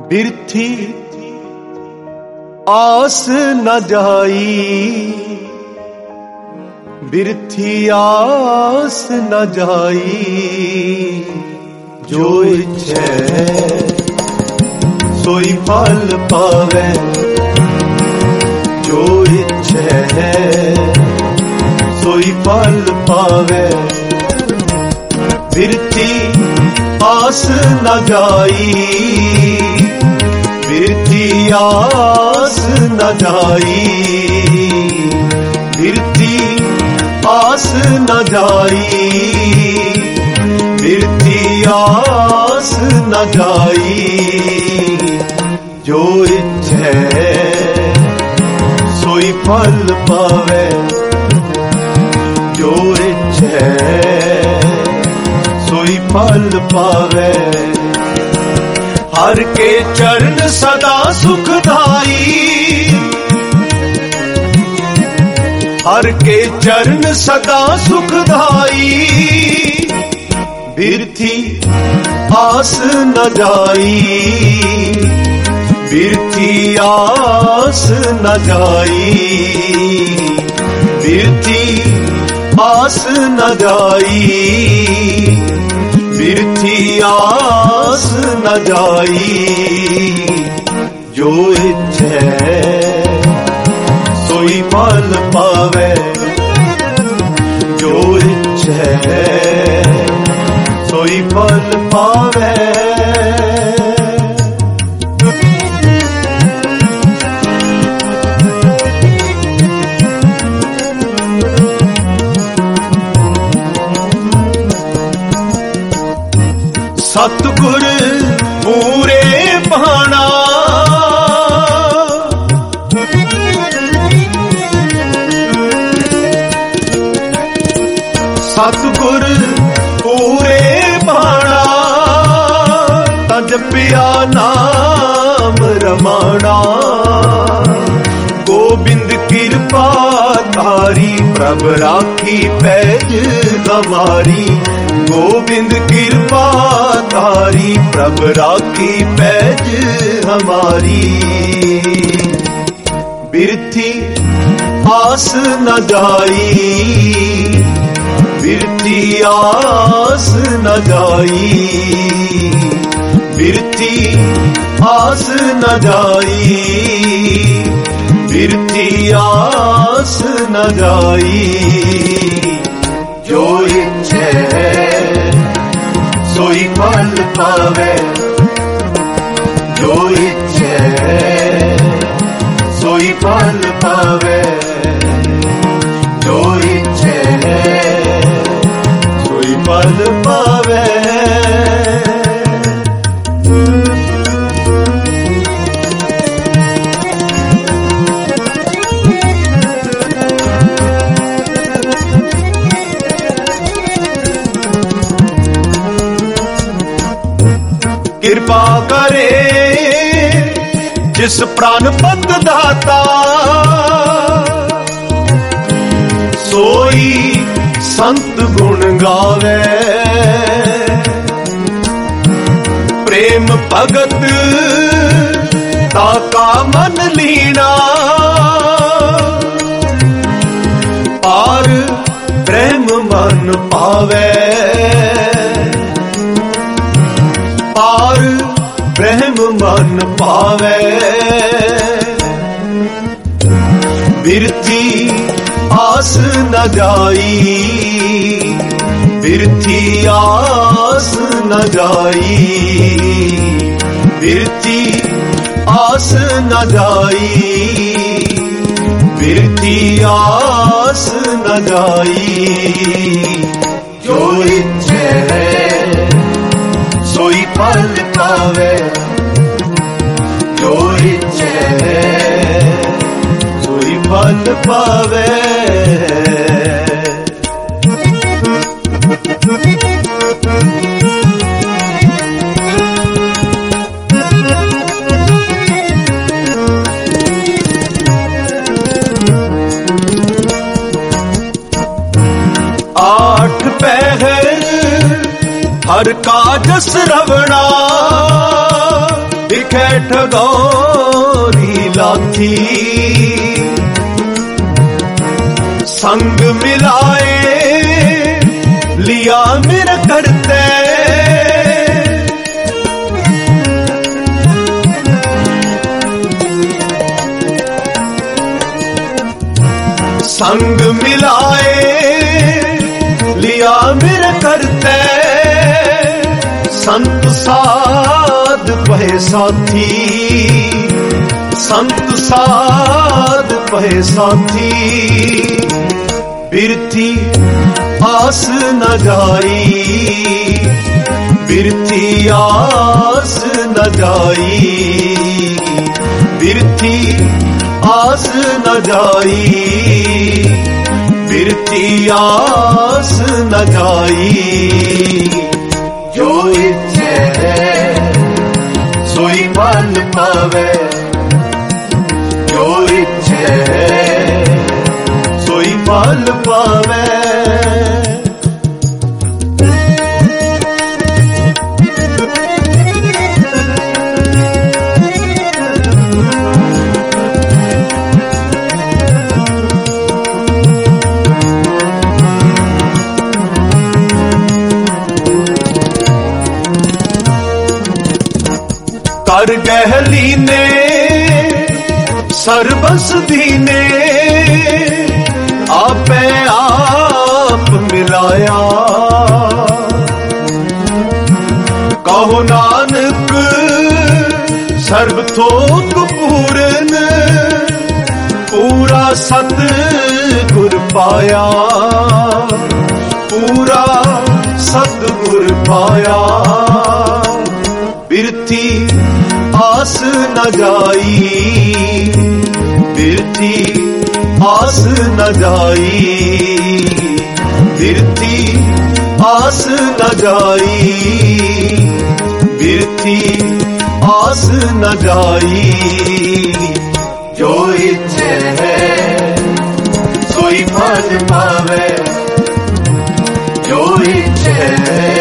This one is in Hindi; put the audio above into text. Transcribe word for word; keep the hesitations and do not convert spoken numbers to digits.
बिरथी आस न जाई, बिरथी आस न जाई। जो इच्छे सोई फल पावे, जो इच्छे सोई फल पावे। बिरथी आस न जाई, बिरथी आस न जाई, बिरथी आस न जाई, बिरथी आस न जाई। जो इच्छे सोई फल पावे, जो इच्छे सोई फल पावे। हर के चरण सदा सुखदाई, हर के चरण सदा सुखदाई। बिरथी आस न जाई, बिरथी आस न जाई, बिरथी आस न जाई, बिरथी आस न जाई। जो इच्छे सोई फल पावे, जो इच्छे सोई फल पावे। सतगुर पूरे भाना, सतगुर पूरे भाना। तजपिया नाम रमाना, गोबिंद कृपा तारी। प्रभ राखी पैज हमारी, गोविंद कृपा तारी। प्रभ राखी पैज हमारी। बिरथी आस न जाई, बिरथी आस न जाई, बिरथी आस न जाई, बिरथी आस न जाई। जो इच्छे सोई फल पावे, जो इच्छे सोई फल पावे, जो इच्छे सोई फल पावे। कृपा करे जिस प्राणपत दाता, सोई संत गुण गावे। प्रेम भगत ताका मन लीना, पार ब्रह्म मन पावे, पार ब्रह्म मन पावे। बिरथी आस न जाई, बिरथी आस न जाई, बिरथी आस न जाई, बिरथी आस न जाई। जो इच्छे सोई फल पावे, जो इच्छे सोई फल पावे। आठ पहर हर काज श्रवणा, लिखे ठगोरी लाथी संग मिलाए लिया मेरा करते संग मिलाए लिया मेरा करते संत साध पहे साथी संत साध पहे साथी बिरथी आस न जाई बिरथी आस न जाई बिरथी आस न जाई बिरथी आस न जाई जो इच्छे सोई फल पावे जो इच्छे सोई फल पावे कर गहली ने सरबस दीने आपे आप मिलाया कहो नानक सर्ब थोक पूरन पूरा सत गुर पाया पूरा सत गुर पाया बिरथी आस न जाई बिरथी आस न जाई बिरथी आस न जाई बिरथी आस न जाई जो इच्छे है सोई फल पावे जो इच्छे है